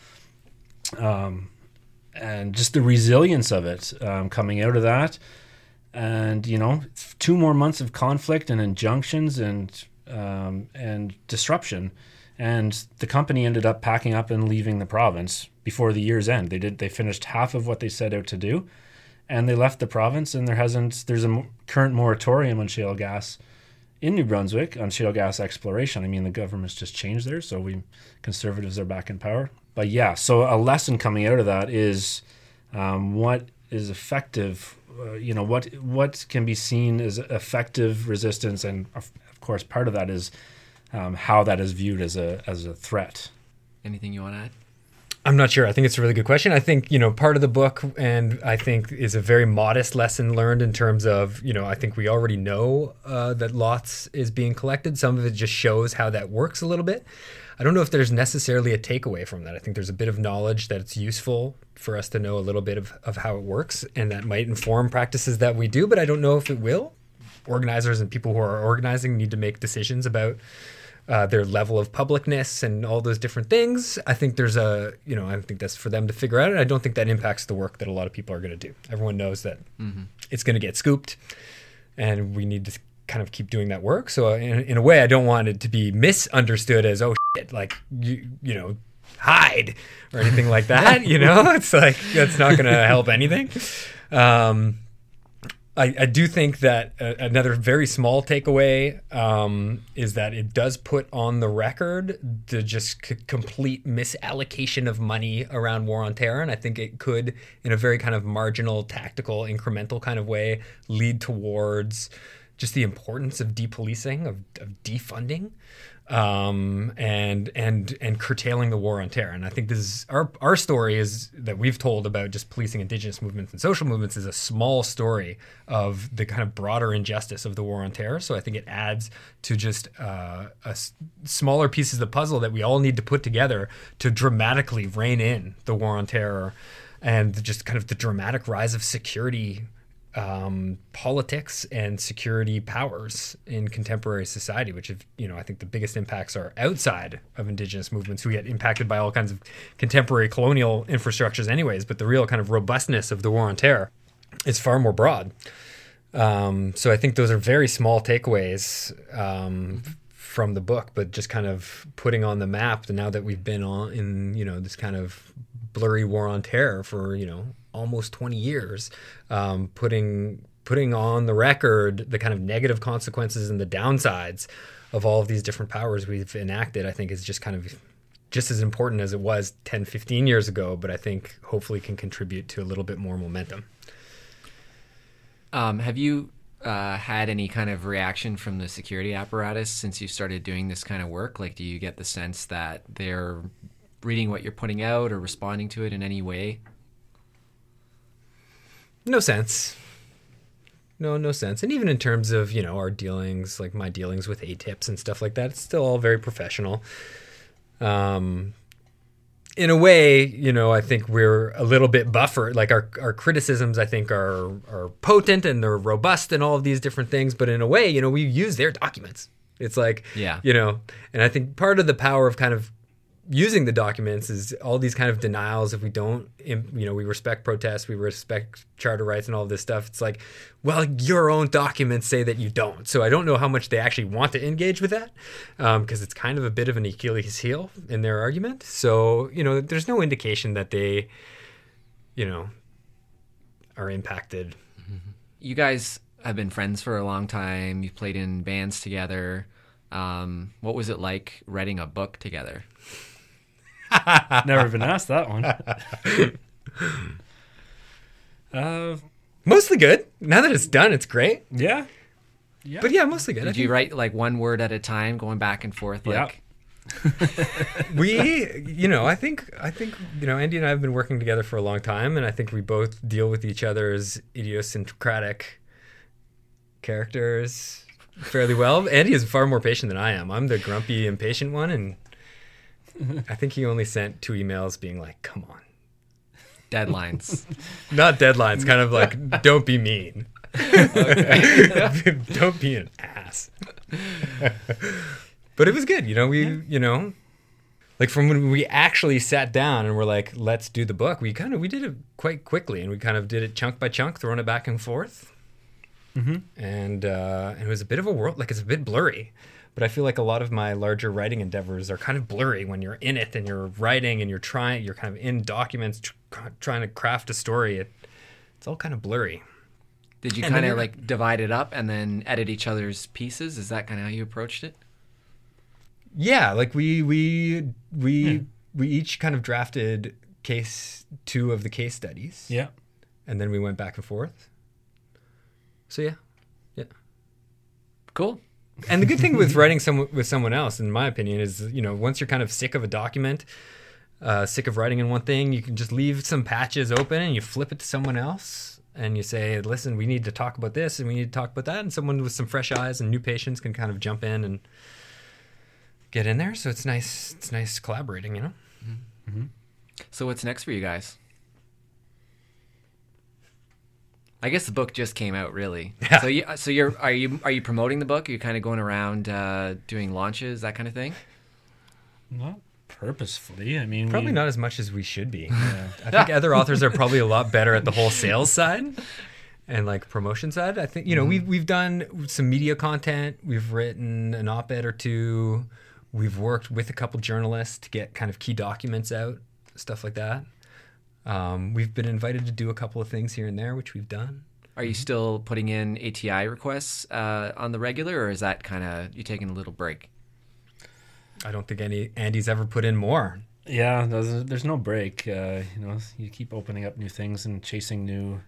And just the resilience of it coming out of that. And, 2 more months of conflict and injunctions and disruption. And the company ended up packing up and leaving the province before the year's end. They finished half of what they set out to do, and they left the province. And there's a current moratorium on shale gas in New Brunswick on shale gas exploration. I mean, the government's just changed there, so conservatives are back in power. But yeah, so a lesson coming out of that is what is effective. What can be seen as effective resistance, and of course, part of that is how that is viewed as a threat. Anything you want to add? I'm not sure. I think it's a really good question. I think, part of the book, and I think is a very modest lesson learned in terms of, I think we already know that lots is being collected. Some of it just shows how that works a little bit. I don't know if there's necessarily a takeaway from that. I think there's a bit of knowledge that it's useful for us to know a little bit of how it works, and that might inform practices that we do, but I don't know if it will. Organizers and people who are organizing need to make decisions about their level of publicness and all those different things. I think I think that's for them to figure out. And I don't think that impacts the work that a lot of people are going to do. Everyone knows that it's going to get scooped, and we need to kind of keep doing that work. So in a way, I don't want it to be misunderstood as, oh shit, like hide or anything like that. It's like, that's not going to help anything. I do think that another very small takeaway is that it does put on the record the just complete misallocation of money around war on terror. And I think it could, in a very kind of marginal, tactical, incremental kind of way, lead towards just the importance of depolicing, of defunding, and curtailing the war on terror. And I think this is our story is that we've told about just policing Indigenous movements and social movements is a small story of the kind of broader injustice of the war on terror. So I think it adds to just smaller pieces of the puzzle that we all need to put together to dramatically rein in the war on terror and just kind of the dramatic rise of security politics and security powers in contemporary society, which I think the biggest impacts are outside of Indigenous movements who get impacted by all kinds of contemporary colonial infrastructures anyways, but the real kind of robustness of the war on terror is far more broad. So I think those are very small takeaways from the book, but just kind of putting on the map now that we've been in this kind of blurry war on terror for almost 20 years, putting putting on the record the kind of negative consequences and the downsides of all of these different powers we've enacted, I think is just kind of just as important as it was 10, 15 years ago, but I think hopefully can contribute to a little bit more momentum. Have you had any kind of reaction from the security apparatus since you started doing this kind of work? Like, do you get the sense that they're reading what you're putting out or responding to it in any way? No sense. No sense. And even in terms of, our dealings, like my dealings with ATIPs and stuff like that, it's still all very professional. In a way, I think we're a little bit buffered. Like our criticisms, I think, are potent and they're robust and all of these different things. But in a way, we use their documents. It's like, and I think part of the power of kind of using the documents is all these kind of denials. If we don't, we respect protests, we respect charter rights and all of this stuff. It's like, well, your own documents say that you don't. So I don't know how much they actually want to engage with that, because it's kind of a bit of an Achilles heel in their argument. So, there's no indication that they, are impacted. You guys have been friends for a long time. You've played in bands together. What was it like writing a book together? Never been asked that one. Mostly good. Now that it's done, it's great. Yeah. But yeah, mostly good. Did you write like one word at a time, going back and forth? Like, We, I think, Andy and I have been working together for a long time, and I think we both deal with each other's idiosyncratic characters fairly well. Andy is far more patient than I am. I'm the grumpy, impatient one, and I think he only sent 2 emails being like, come on. deadlines. Not deadlines, kind of like, don't be mean. Don't be an ass. But it was good. Like from when we actually sat down and were like, let's do the book, we did it quite quickly, and we kind of did it chunk by chunk, throwing it back and forth. Mm-hmm. And it was a bit of a world, like it's a bit blurry. But I feel like a lot of my larger writing endeavors are kind of blurry when you're in it and you're writing and you're kind of in documents trying to craft a story. It's all kind of blurry. Did you kind of like divide it up and then edit each other's pieces? Is that kind of how you approached it? Yeah, like we each kind of drafted case 2 of the case studies. Yeah. And then we went back and forth. So yeah. Cool. And the good thing with writing with someone else, in my opinion, is, once you're kind of sick of a document, sick of writing in one thing, you can just leave some patches open and you flip it to someone else and you say, listen, we need to talk about this and we need to talk about that. And someone with some fresh eyes and new patience can kind of jump in and get in there. So it's nice. It's nice collaborating, Mm-hmm. So what's next for you guys? I guess the book just came out, really. Yeah. So are you promoting the book? Are you kind of going around doing launches, that kind of thing? Not purposefully. I mean, probably not as much as we should be. Yeah. I think other authors are probably a lot better at the whole sales side and like promotion side. I think we've done some media content. We've written an op-ed or 2. We've worked with a couple journalists to get kind of key documents out, stuff like that. We've been invited to do a couple of things here and there, which we've done. Are you still putting in ATI requests on the regular, or is that kind of you taking a little break? I don't think Andy's ever put in more. Yeah, there's no break. You keep opening up new things and chasing new,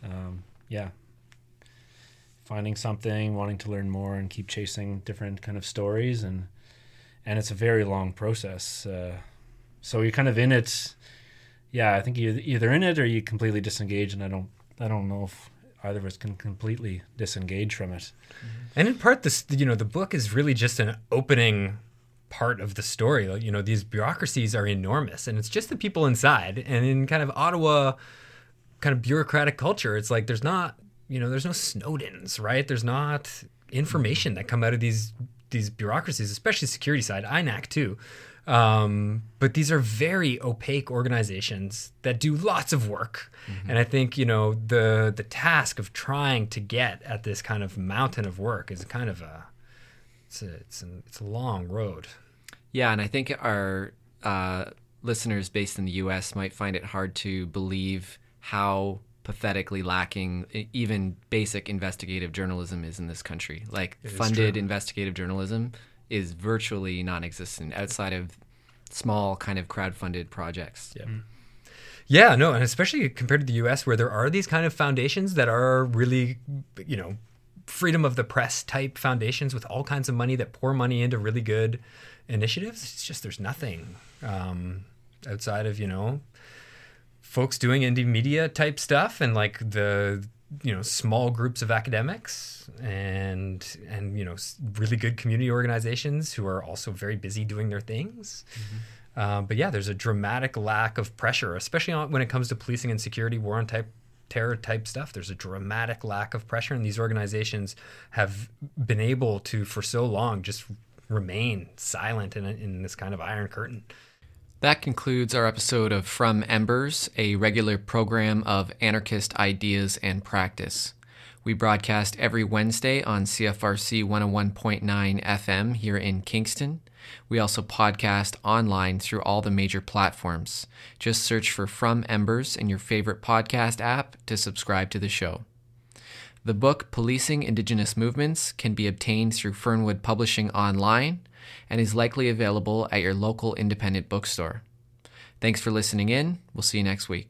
finding something, wanting to learn more, and keep chasing different kind of stories, and it's a very long process. So you're kind of in it. Yeah, I think you're either in it or you completely disengage, and I don't know if either of us can completely disengage from it. And in part, the book is really just an opening part of the story. These bureaucracies are enormous, and it's just the people inside. And in kind of Ottawa, kind of bureaucratic culture, it's like there's not, there's no Snowdens, right? There's not information that come out of these bureaucracies, especially security side, INAC too. But these are very opaque organizations that do lots of work. Mm-hmm. And I think, the task of trying to get at this kind of mountain of work is kind of it's a long road. Yeah. And I think our listeners based in the US might find it hard to believe how pathetically lacking even basic investigative journalism is in this country. Like, funded investigative journalism is virtually non-existent outside of small kind of crowd-funded projects. Yeah. Yeah, no, and especially compared to the U.S., where there are these kind of foundations that are really, freedom of the press type foundations with all kinds of money that pour money into really good initiatives. It's just there's nothing outside of, folks doing indie media type stuff and like the, small groups of academics and really good community organizations who are also very busy doing their things. But yeah, there's a dramatic lack of pressure, especially when it comes to policing and security, war on terror type stuff. There's a dramatic lack of pressure, and these organizations have been able to, for so long, just remain silent in this kind of iron curtain. That concludes our episode of From Embers, a regular program of anarchist ideas and practice. We broadcast every Wednesday on CFRC 101.9 FM here in Kingston. We also podcast online through all the major platforms. Just search for From Embers in your favorite podcast app to subscribe to the show. The book Policing Indigenous Movements can be obtained through Fernwood Publishing online and is likely available at your local independent bookstore. Thanks for listening in. We'll see you next week.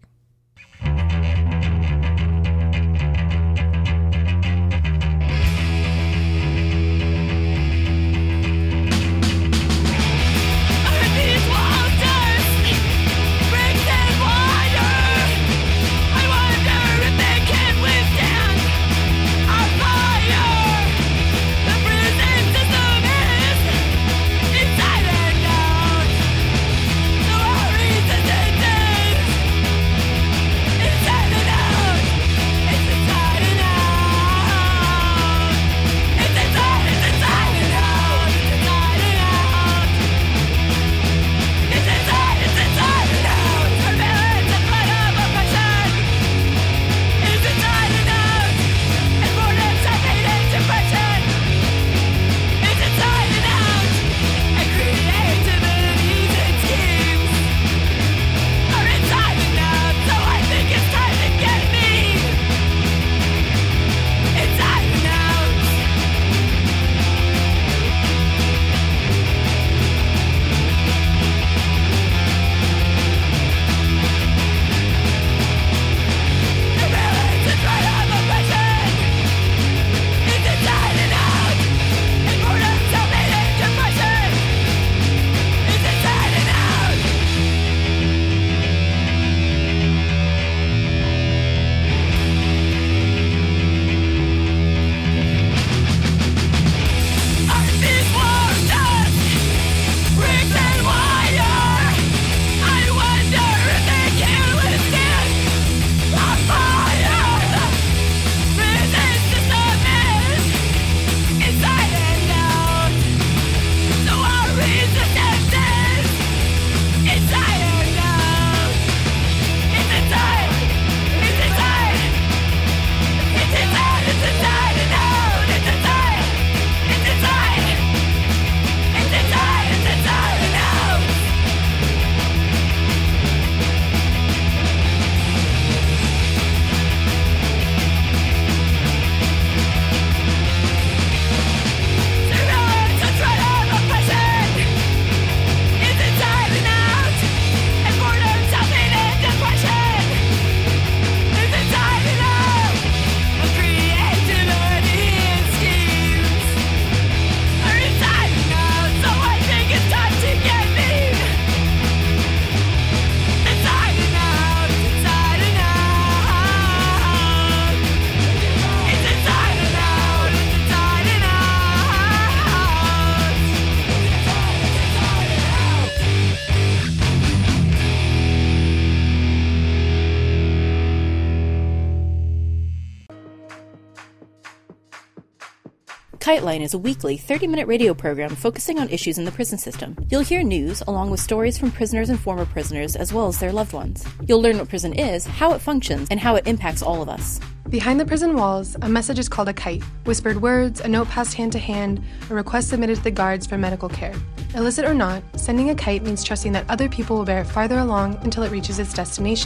KiteLine is a weekly 30-minute radio program focusing on issues in the prison system. You'll hear news along with stories from prisoners and former prisoners as well as their loved ones. You'll learn what prison is, how it functions, and how it impacts all of us. Behind the prison walls, a message is called a kite. Whispered words, a note passed hand to hand, a request submitted to the guards for medical care. Illicit or not, sending a kite means trusting that other people will bear it farther along until it reaches its destination.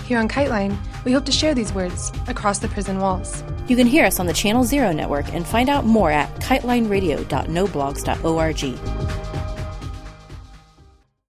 Here on KiteLine, we hope to share these words across the prison walls. You can hear us on the Channel Zero network and find out more at kitelineradio.noblogs.org.